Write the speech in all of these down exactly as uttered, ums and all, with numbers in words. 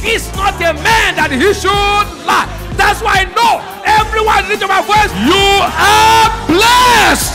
is not a man that he should lie. That's why I know everyone lift up my voice. You are blessed.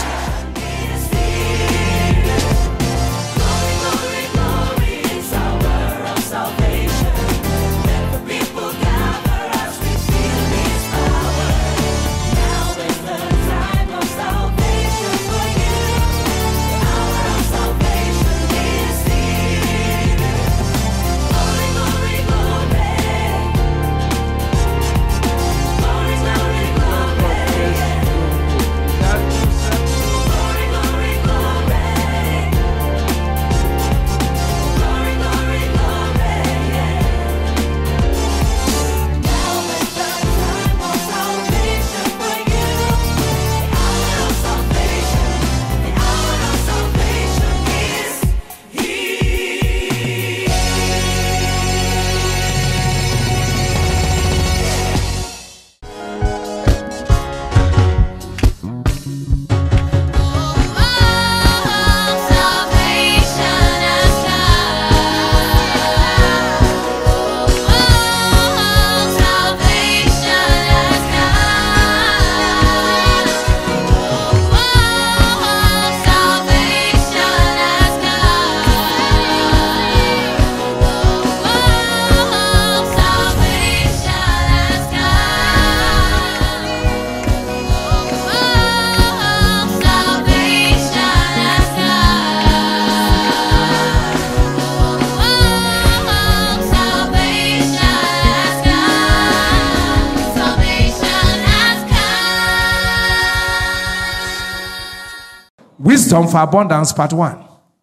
Wisdom for abundance, part one.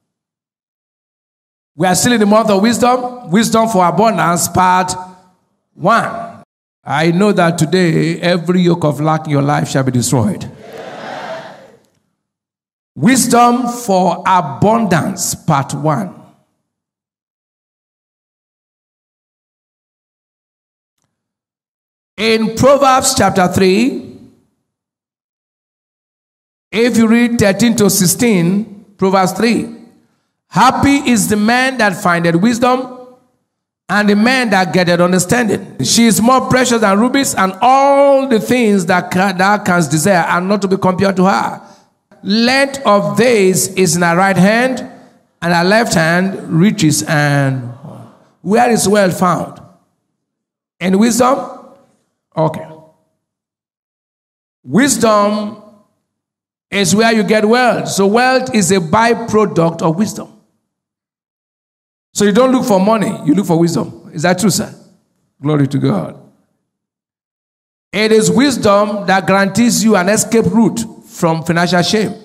We are still in the month of wisdom. Wisdom for abundance, part one. I know that today every yoke of lack in your life shall be destroyed. Yeah. Wisdom for abundance, part one. In Proverbs chapter three, if you read thirteen to sixteen, Proverbs three, happy is the man that findeth wisdom, and the man that getteth understanding. She is more precious than rubies, and all the things that thou canst desire are not to be compared to her. Length of days is in her right hand, and her left hand riches and where is wealth found? In wisdom? Okay. Wisdom is where you get wealth. So wealth is a byproduct of wisdom. So you don't look for money, you look for wisdom. Is that true, sir? Glory to God. It is wisdom that guarantees you an escape route from financial shame.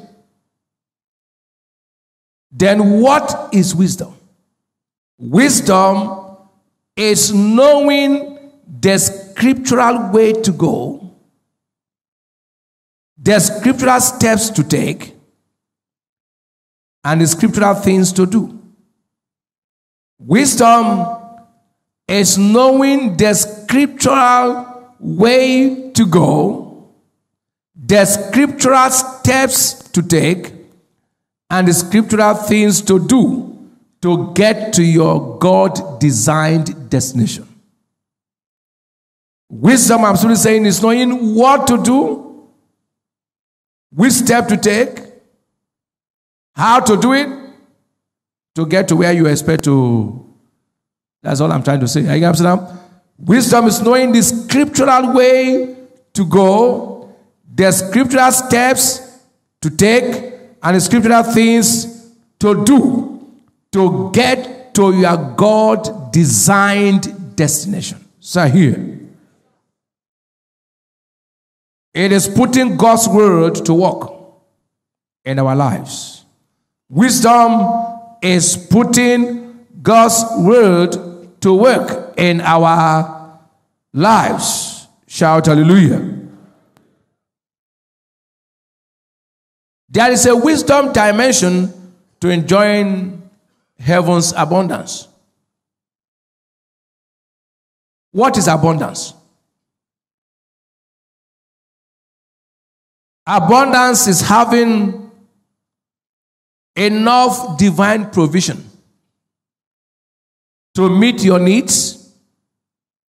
Then what is wisdom? Wisdom is knowing the scriptural way to go, the scriptural steps to take, and the scriptural things to do. Wisdom is knowing the scriptural way to go, the scriptural steps to take, and the scriptural things to do to get to your God-designed destination. Wisdom, I'm simply saying, is knowing what to do, which step to take, how to do it, to get to where you expect to. That's all I'm trying to say. Are you understand? Wisdom is knowing the scriptural way to go, the scriptural steps to take, and the scriptural things to do to get to your God-designed destination. So here, it is putting God's word to work in our lives. Wisdom is putting God's word to work in our lives. Shout hallelujah. There is a wisdom dimension to enjoying heaven's abundance. What is abundance? Abundance is having enough divine provision to meet your needs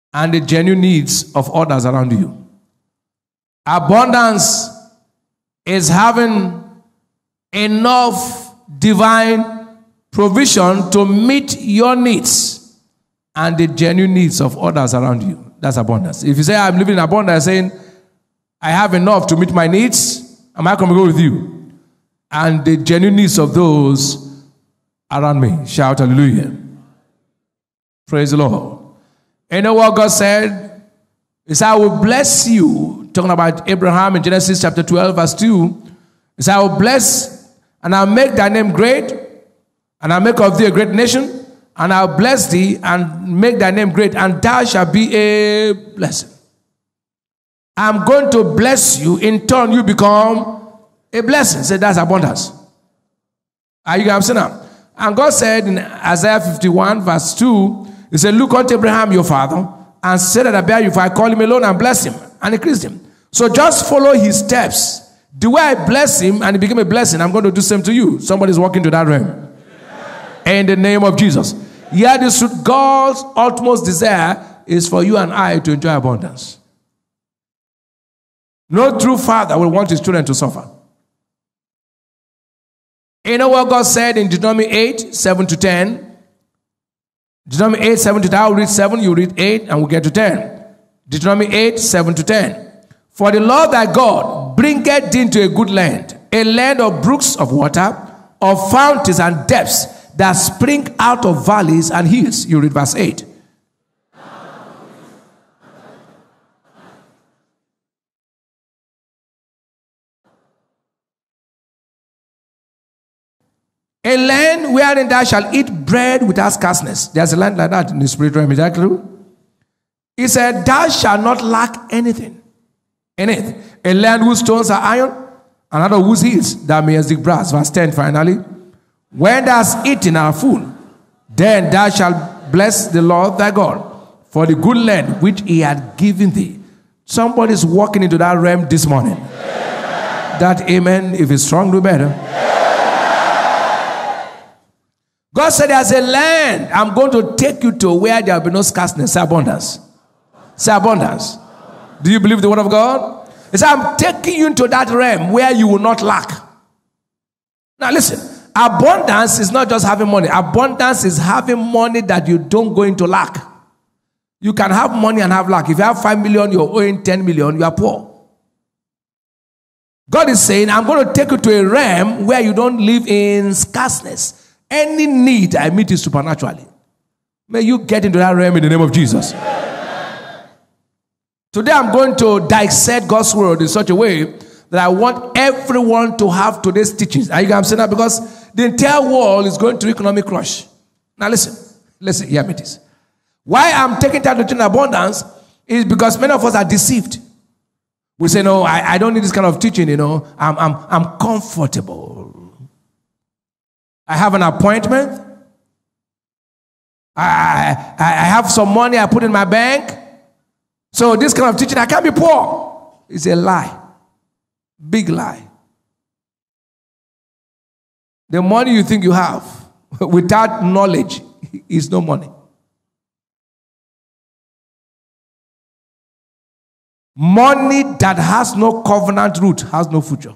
and the genuine needs of others around you. Abundance is having enough divine provision to meet your needs and the genuine needs of others around you. That's abundance. If you say, I'm living in abundance, saying, I have enough to meet my needs, am I going to go with you? And the genuine needs of those around me. Shout hallelujah. Praise the Lord. You know what God said? He said, I will bless you. Talking about Abraham in Genesis chapter twelve, verse two. He said, I will bless and I'll make thy name great, and I'll make of thee a great nation, and I'll bless thee and make thy name great, and thou shalt be a blessing. I'm going to bless you. In turn, you become a blessing. Say, that's abundance. Are you guys seeing that? And God said in Isaiah fifty-one, verse two, He said, look unto Abraham your father, and say that I bear you, for I call him alone and bless him and increase him. So just follow his steps. The way I bless him and he became a blessing, I'm going to do the same to you. Somebody's walking to that realm. In the name of Jesus. Yeah, this God's utmost desire is for you and I to enjoy abundance. No true father will want his children to suffer. You know what God said in Deuteronomy eight, seven to ten? Deuteronomy eight, seven to ten. I'll read seven, you read eight, and we'll get to ten. Deuteronomy eight, seven to ten. For the Lord thy God bringeth thee into a good land, a land of brooks of water, of fountains and depths that spring out of valleys and hills. You read verse eight. A land wherein thou shalt eat bread without scarceness. There's a land like that in the spirit realm. Is that true? He said, thou shalt not lack anything in it. A land whose stones are iron, another whose hills thou mayest dig brass. Verse ten finally. When thou hast eaten and art full, then thou shalt bless the Lord thy God for the good land which he had given thee. Somebody's walking into that realm this morning. That amen, if it's strong, do better. God said, there's a land I'm going to take you to where there will be no scarceness. Say abundance. Say abundance. Do you believe the word of God? He said, I'm taking you into that realm where you will not lack. Now listen, abundance is not just having money. Abundance is having money that you don't go into lack. You can have money and have lack. If you have five million, you're owing ten million, you are poor. God is saying, I'm going to take you to a realm where you don't live in scarceness. Any need I meet is supernaturally. May you get into that realm in the name of Jesus. Today I'm going to dissect God's word in such a way that I want everyone to have today's teachings. Are you guys saying that? Because the entire world is going through economic crush. Now listen, listen, hear me this. Why I'm taking time to teach abundance is because many of us are deceived. We say, no, I, I don't need this kind of teaching, you know. I'm, I'm, I'm comfortable. I have an appointment. I, I, I have some money I put in my bank. So this kind of teaching, I can't be poor. It's a lie. Big lie. The money you think you have without knowledge is no money. Money that has no covenant root has no future.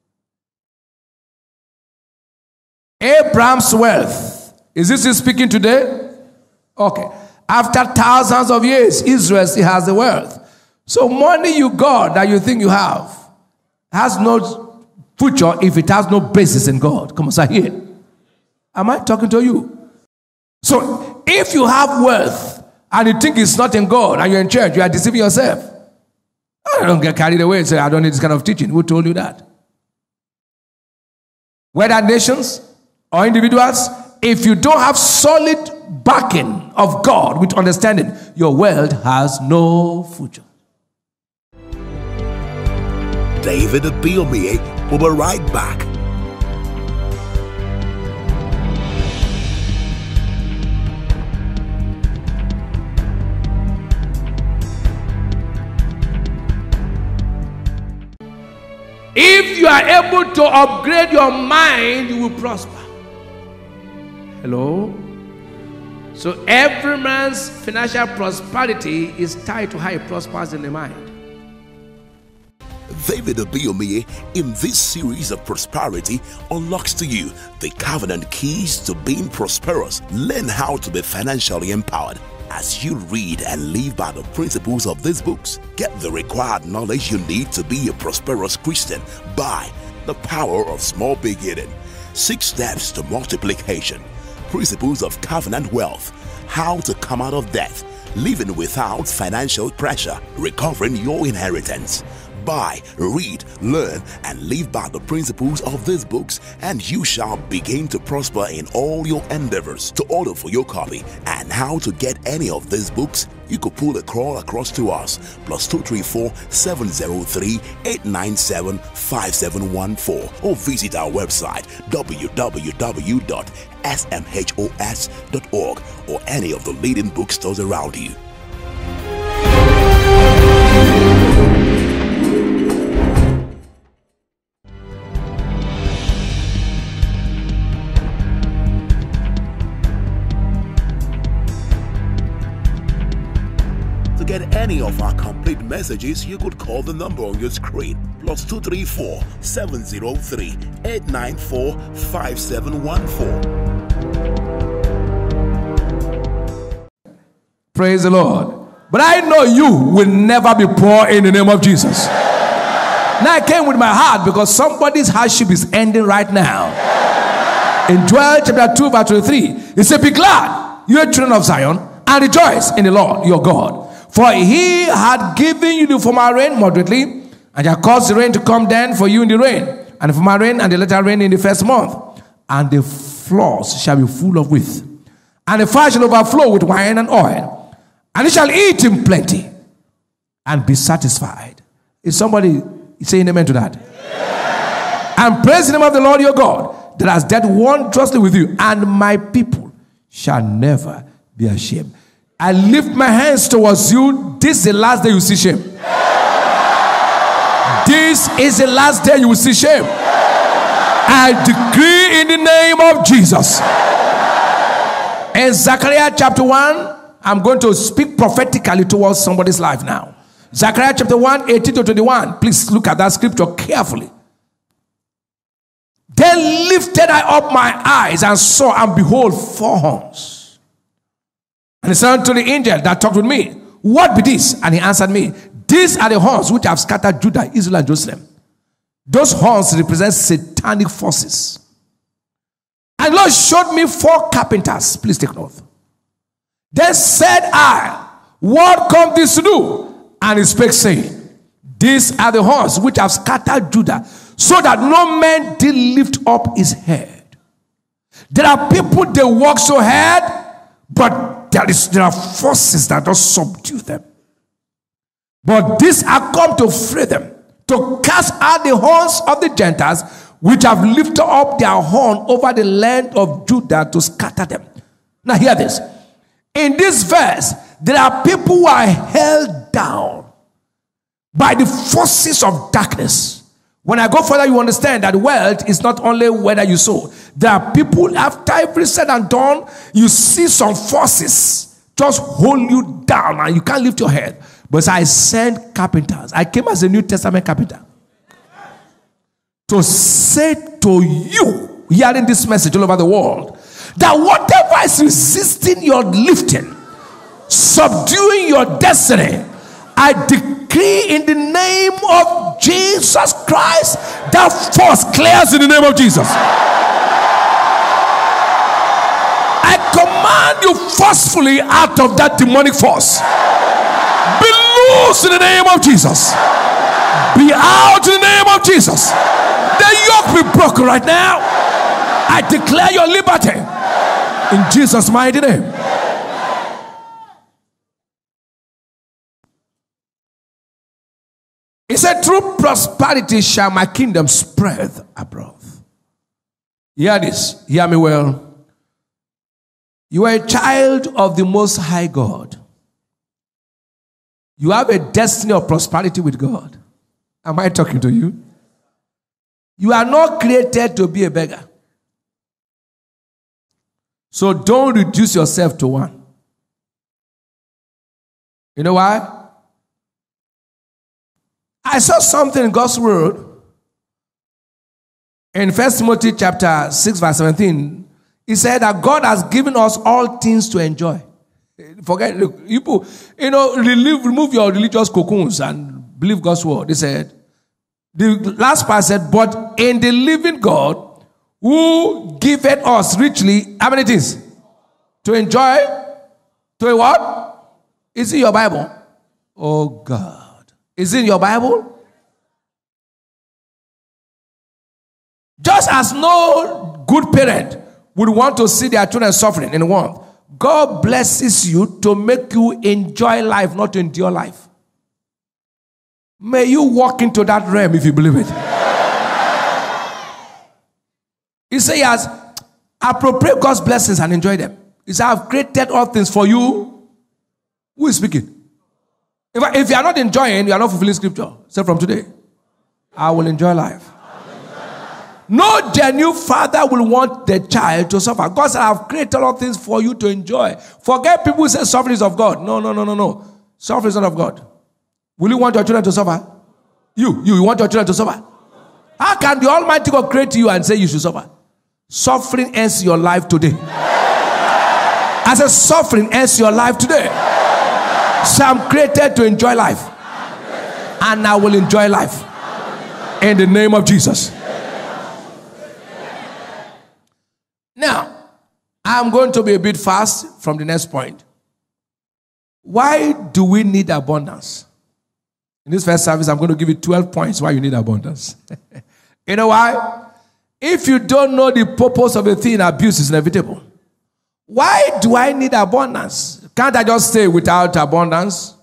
Abraham's wealth. Is this is speaking today? Okay. After thousands of years, Israel still has the wealth. So money you got that you think you have has no future if it has no basis in God. Come on, say here. Am I talking to you? So if you have wealth and you think it's not in God and you're in church, you are deceiving yourself. I don't get carried away and say, I don't need this kind of teaching. Who told you that? Whether nations or individuals, if you don't have solid backing of God with understanding, your world has no future. David Ibiyeomie will be right back. If you are able to upgrade your mind, you will prosper. Hello? So every man's financial prosperity is tied to how he prospers in the mind. David Abiyomiye, in this series of prosperity, unlocks to you the covenant keys to being prosperous. Learn how to be financially empowered as you read and live by the principles of these books. Get the required knowledge you need to be a prosperous Christian by The Power of Small Beginning, Six Steps to Multiplication, Principles of Covenant Wealth, How to Come Out of Debt, Living Without Financial Pressure, Recovering Your Inheritance. Buy, read, learn, and live by the principles of these books, and you shall begin to prosper in all your endeavors. To order for your copy and how to get any of these books, you could pull a call across to us, plus two three four, seven zero three, eight nine seven, five seven one four, or visit our website, w w w dot s m h o s dot org, or any of the leading bookstores around you. To get any of our complete messages, you could call the number on your screen, plus two three four, seven zero three, eight nine four, five seven one four. Praise the Lord. But I know you will never be poor in the name of Jesus. Now I came with my heart because somebody's hardship is ending right now. In Joel chapter two verse twenty-three, it said, "Be glad, you children of Zion, and rejoice in the Lord your God. For he had given you the former rain moderately, and shall cause the rain to come down for you in the rain, and the former rain and the latter rain in the first month. And the floors shall be full of wheat, and the fire shall overflow with wine and oil, and you shall eat in plenty, and be satisfied." Is somebody saying amen to that? Yeah. "And praise the name of the Lord your God, that has dealt wondrously with you, and my people shall never be ashamed." I lift my hands towards you. This is the last day you see shame. This is the last day you will see shame. I decree in the name of Jesus. In Zechariah chapter one, I'm going to speak prophetically towards somebody's life now. Zechariah chapter one, eighteen to twenty-one. Please look at that scripture carefully. "Then lifted I up my eyes and saw, and behold, four horns. And he said unto the angel that talked with me, What be this? And he answered me, These are the horns which have scattered Judah, Israel, and Jerusalem." Those horns represent satanic forces. "And the Lord showed me four carpenters." Please take note. "Then said I, What come this to do? And he spake, saying, These are the horns which have scattered Judah, so that no man did lift up his head." There are people, they walk so hard, but There, is, there are forces that don't subdue them. But these are come to free them, to cast out the horns of the Gentiles, which have lifted up their horn over the land of Judah, to scatter them. Now hear this. In this verse, there are people who are held down by the forces of darkness. When I go further, you understand that wealth is not only whether you sow. There are people, after every said and done, you see some forces just hold you down and you can't lift your head. But I send carpenters. I came as a New Testament carpenter to say to you, hearing this message all over the world, that whatever is resisting your lifting, subduing your destiny, I decree in the name of Jesus Christ, that force clears in the name of Jesus. I command you forcefully out of that demonic force. Be loose in the name of Jesus. Be out in the name of Jesus. The yoke be broken right now. I declare your liberty in Jesus' mighty name. He said, "Through prosperity shall my kingdom spread abroad." Hear this. Hear me well. You are a child of the Most High God. You have a destiny of prosperity with God. Am I talking to you? You are not created to be a beggar. So don't reduce yourself to one. You know why? I saw something in God's word in First Timothy chapter six, verse seventeen. He said that God has given us all things to enjoy. Forget, look, you, put, you know, relieve, remove your religious cocoons and believe God's word. He said, the last part said, but in the living God who giveth us richly, how many things? To enjoy? To a what? Is it your Bible? Oh God. Is it in your Bible? Just as no good parent would want to see their children suffering in want, God blesses you to make you enjoy life, not to endure life. May you walk into that realm if you believe it. He says he has appropriate God's blessings and enjoy them. He says, I have created all things for you. Who is speaking? If, I, if you are not enjoying, you are not fulfilling scripture. Say from today, I will enjoy life. No genuine father will want the child to suffer. God said, I have created all things for you to enjoy. Forget people who say suffering is of God. No, no, no, no, no. Suffering is not of God. Will you want your children to suffer? You, you, you want your children to suffer? How can the Almighty God create you and say you should suffer? Suffering ends your life today. As a suffering ends your life today. So I'm created to enjoy life. And I will enjoy life. In the name of Jesus. Now, I'm going to be a bit fast from the next point. Why do we need abundance? In this first service, I'm going to give you twelve points why you need abundance. You know why? If you don't know the purpose of a thing, abuse is inevitable. Why do I need abundance? Can't I just stay without abundance?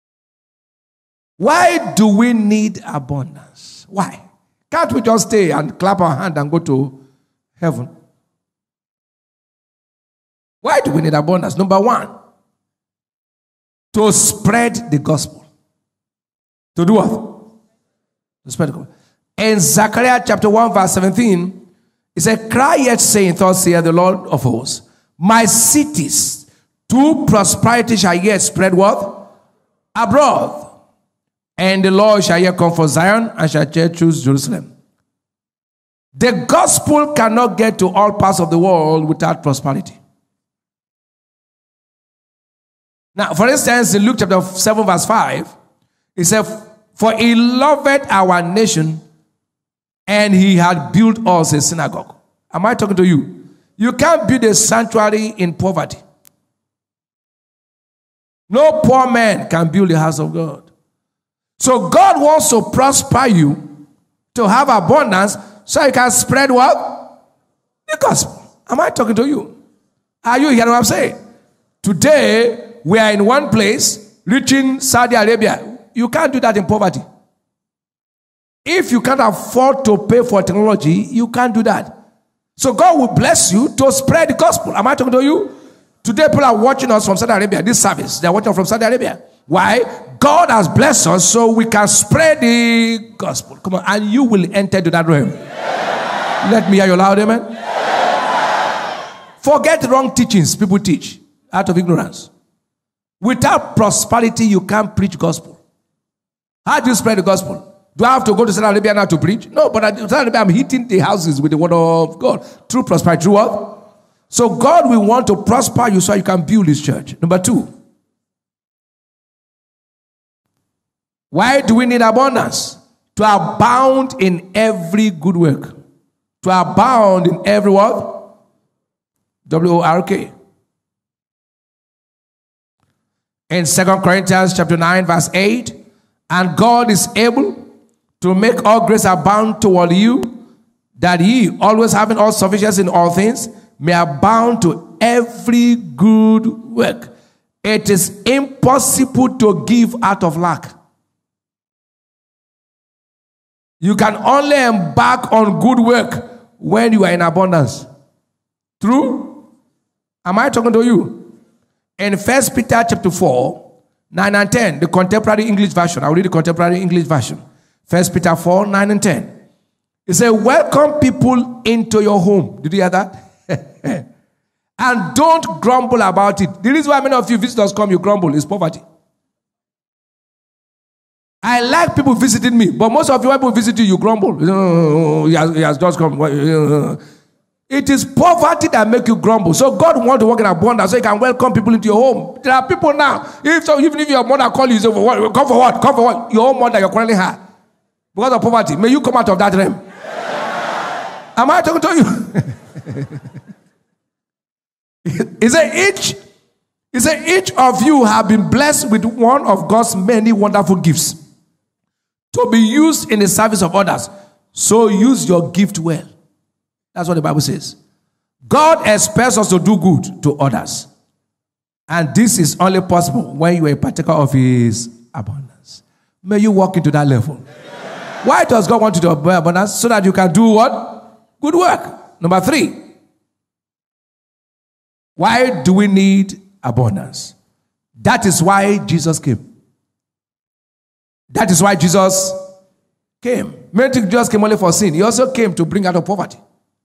Why do we need abundance? Why? Can't we just stay and clap our hand and go to heaven? Why do we need abundance? Number one, to spread the gospel. To do what? To spread the gospel. In Zechariah chapter one verse seventeen, it said, cry yet saying, thus saith the Lord of hosts, my cities to prosperity shall yet spread what? Abroad. And the Lord shall yet come for Zion and shall yet choose Jerusalem. The gospel cannot get to all parts of the world without prosperity. Now, for instance, in Luke chapter seven verse five, it said, for he loved our nation and he had built us a synagogue. Am I talking to you? You can't build a sanctuary in poverty. No poor man can build the house of God. So God wants to prosper you to have abundance so you can spread what? The gospel. Am I talking to you? Are you hearing what I'm saying? Today, we are in one place, reaching Saudi Arabia. You can't do that in poverty. If you can't afford to pay for technology, you can't do that. So God will bless you to spread the gospel. Am I talking to you? Today, people are watching us from Saudi Arabia. This service, they're watching from Saudi Arabia. Why? God has blessed us so we can spread the gospel. Come on, and you will enter to that realm. Yeah. Let me hear you loud, amen. Yeah. Forget the wrong teachings people teach out of ignorance. Without prosperity, you can't preach gospel. How do you spread the gospel? Do I have to go to Saudi Arabia now to preach? No, but at Saudi Arabia, I'm hitting the houses with the word of God. Through prosperity, through what? So God will want to prosper you so you can build His church. Number two. Why do we need abundance? To abound in every good work. To abound in every what? W O R K. In Second Corinthians chapter nine verse eight, and God is able to make all grace abound toward you, that ye, always having all sufficiency in all things, may abound to every good work. It is impossible to give out of lack. You can only embark on good work when you are in abundance. True? Am I talking to you? In First Peter chapter four, nine and ten, the contemporary English version. I'll read the contemporary English version. First Peter four, nine and ten. It says, welcome people into your home. Did you hear that? And don't grumble about it. The reason why many of you visitors come, you grumble, is poverty. I like people visiting me, but most of you, when people visit you, you grumble. Oh, he, has, he has just come. It is poverty that makes you grumble. So God wants to work in abundance so He can welcome people into your home. There are people now, if so, even if your mother calls you, you say, for what? Come for what? Come for what? Your own mother, you're calling her. Because of poverty. May you come out of that realm. Yeah. Am I talking to you? He said, each, he said, each of you have been blessed with one of God's many wonderful gifts to be used in the service of others. So use your gift well. That's what the Bible says. God expects us to do good to others. And this is only possible when you are a partaker of His abundance. May you walk into that level. Yeah. Why does God want you to have abundance? So that you can do what? Good work. Number three. Why do we need abundance? That is why Jesus came. That is why Jesus came. Many think Jesus came only for sin. He also came to bring out of poverty.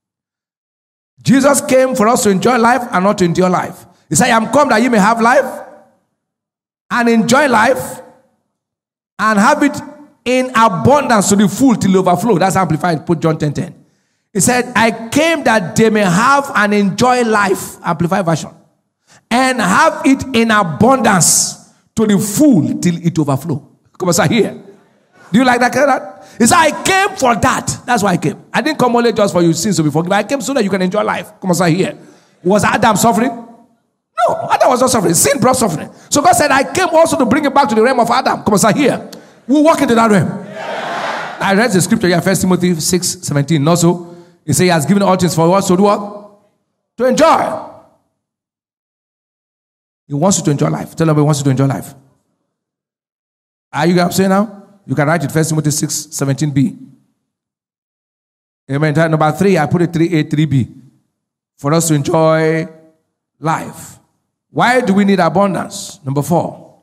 Jesus came for us to enjoy life and not to endure life. He said, I am come that you may have life and enjoy life and have it in abundance to the full till overflow. That's amplified. Put John ten ten. He said, I came that they may have and enjoy life, amplified version, and have it in abundance to the full till it overflow. Come on, sir, here. Do you like that? that? He said, I came for that. That's why I came. I didn't come only just for your sins to be forgiven. I came so that you can enjoy life. Come on, sir, here. Was Adam suffering? No, Adam was not suffering. Sin brought suffering. So God said, I came also to bring it back to the realm of Adam. Come on, sir, here. We'll walk into that realm. Yeah. I read the scripture here, First Timothy six seventeen. Also, he said he has given all things for us to do what? To enjoy. He wants you to enjoy life. Tell him he wants you to enjoy life. Are you guys saying now? You can write it, First Timothy six seventeen b. Amen. Number three, I put it three a, three b. For us to enjoy life. Why do we need abundance? Number four.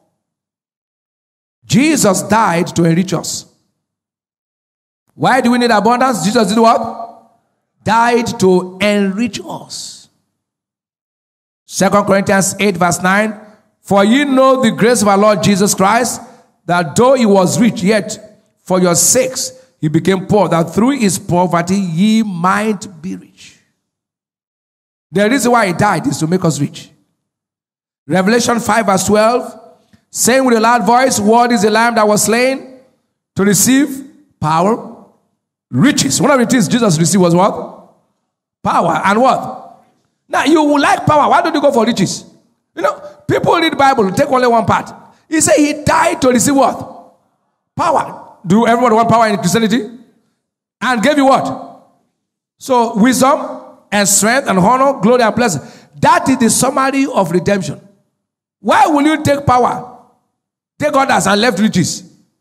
Jesus died to enrich us. Why do we need abundance? Jesus did what? Died to enrich us. Second Corinthians eight verse nine. For ye know the grace of our Lord Jesus Christ, that though he was rich, yet for your sakes he became poor, that through his poverty ye might be rich. The reason why he died is to make us rich. Revelation five verse twelve, saying with a loud voice, what is the lamb that was slain to receive power, riches. One of the things Jesus received was what? Power. And what? Now you will like power. Why don't you go for riches? You know, people read the Bible, take only one part. He said he died to receive what? Power. Do everyone want power in Christianity? And gave you what? So wisdom and strength and honor, glory and blessing. That is the summary of redemption. Why will you take power, take others and left riches?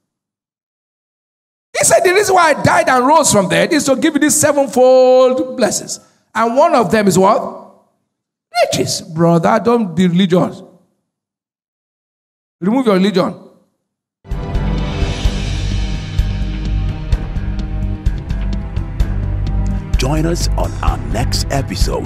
He said the reason why I died and rose from there is to give you these sevenfold blessings. And one of them is what? Riches. Brother, don't be religious. Remove your religion. Join us on our next episode.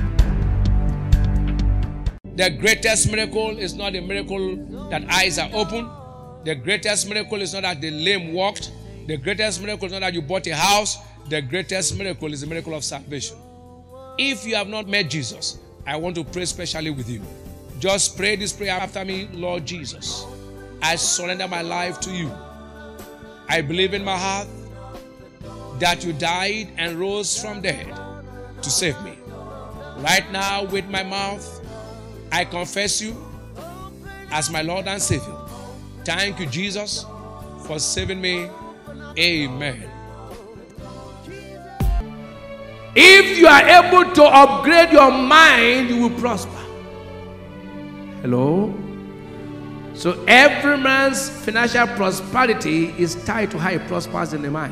The greatest miracle is not a miracle that eyes are open. The greatest miracle is not that the lame walked. The greatest miracle is not that you bought a house. The greatest miracle is the miracle of salvation. If you have not met Jesus, I want to pray specially with you. Just pray this prayer after me. Lord Jesus, I surrender my life to you. I believe in my heart that you died and rose from dead to save me. Right now, with my mouth, I confess you as my Lord and Savior. Thank you, Jesus, for saving me. Amen. If you are able to upgrade your mind, you will prosper. Hello? So every man's financial prosperity is tied to how he prospers in the mind.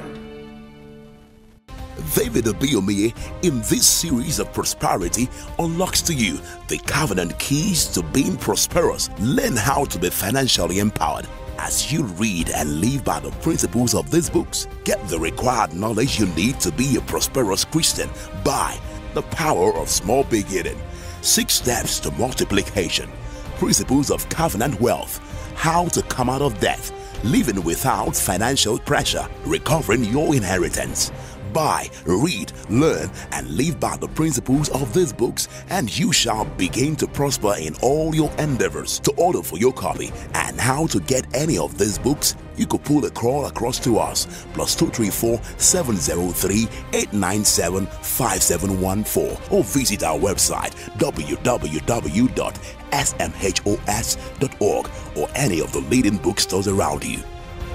David Obiomie in this series of prosperity unlocks to you the covenant keys to being prosperous. Learn how to be financially empowered as you read and live by the principles of these books. Get the required knowledge you need to be a prosperous Christian by the power of small beginning. Six Steps to Multiplication, Principles of Covenant Wealth, How to Come Out of Debt, Living Without Financial Pressure, Recovering Your Inheritance. Buy, read, learn, and live by the principles of these books, and you shall begin to prosper in all your endeavors. To order for your copy and how to get any of these books, you could pull a call across to us, plus two three four, seven zero three, eight nine seven, five seven one four, or visit our website w w w dot s m h o s dot org or any of the leading bookstores around you.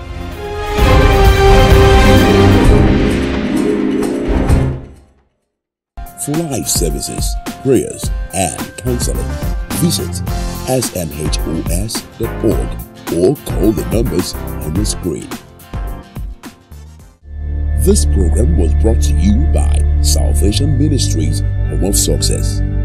For live services, prayers, and counseling, visit s m h o s dot org or call the numbers on the screen. This program was brought to you by Salvation Ministries, Home of Success.